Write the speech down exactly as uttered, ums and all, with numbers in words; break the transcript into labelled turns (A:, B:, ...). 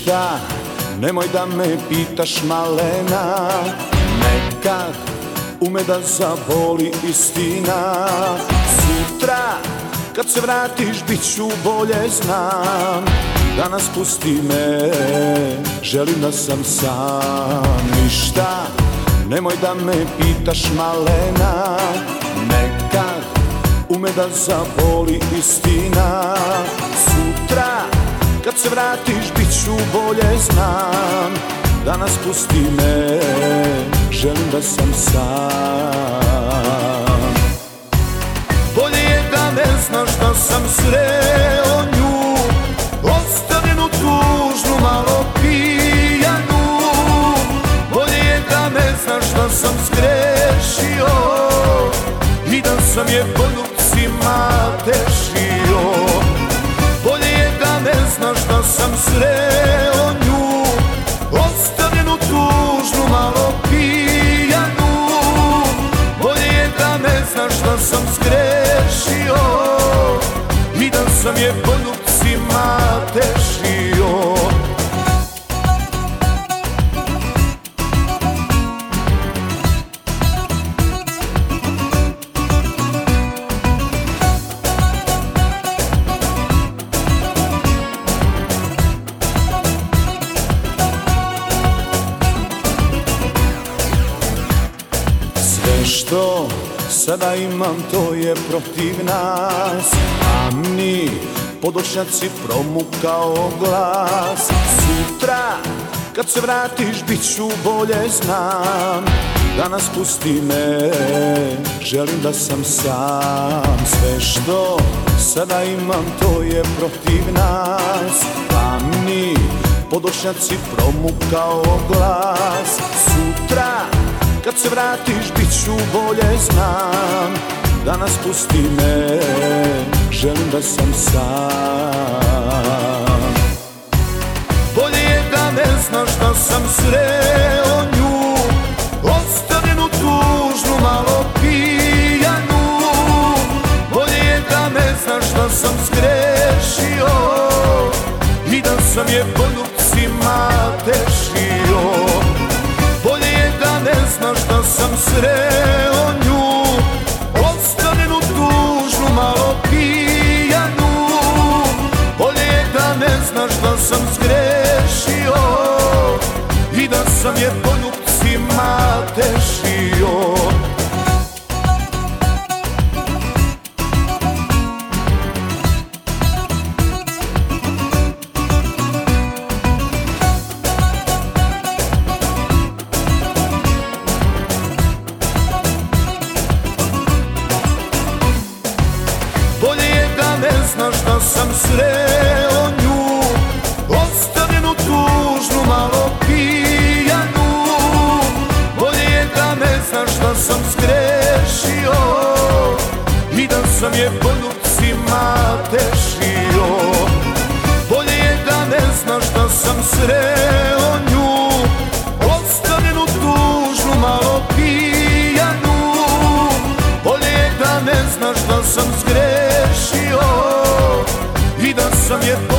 A: Ništa, nemoj da me pitaš malena, nekad ume da zaboli istina. Sutra kad se vratiš bit ću bolje znam, danas pusti me, želim da sam sam. Ništa, nemoj da me pitaš malena, nekad ume da zaboli istina. Sutra kad se vratiš bit ću bolje znam, danas pusti me, želim da sam sam. Bolje je da ne znaš da sam sreo nju, ostavljenu tužnu, malo pijanu. Bolje je da ne znaš da sam zgrešio i da sam je poljubcima tešio. Bolje je da ne znaš da sam sreo nju, ostavljenu tužnu, malo pijanu. Bolje je da ne znaš da sam zgrešio i da sam je poljubcima tešio. Što sada imam to je protiv nas, a mi podočnjaci promukao glas. Sutra kad se vratiš bit ću bolje znam, danas pusti me, želim da sam sam. Sve što sada imam to je protiv nas, a mi podočnjaci promukao glas. Sutra kad se vratiš bit ću bolje znam, danas pusti me, želim da sam sam. Bolje je da ne znaš da sam sreo nju, ostavljenu tužnu, malo pijanu. Bolje je da ne znaš da sam zgrešio i da sam je poljubcima tešio. Bolje je da ne znaš da sam sreo nju, ostavljenu tužnu, malo pijanu. Bolje je da ne znaš da sam zgrešio i da sam je poljubcima tešio. Znaš da sam sreo nju, ostavljenu tužnu, malo pijanu. Bolje je da ne znaš da sam zgrešio i da sam je poljubcima tešio. Bolje je da ne znaš da sam sreo nju, ostavljenu tužnu, malo pijanu. Bolje je da ne znaš da sam zgrešio i da sam je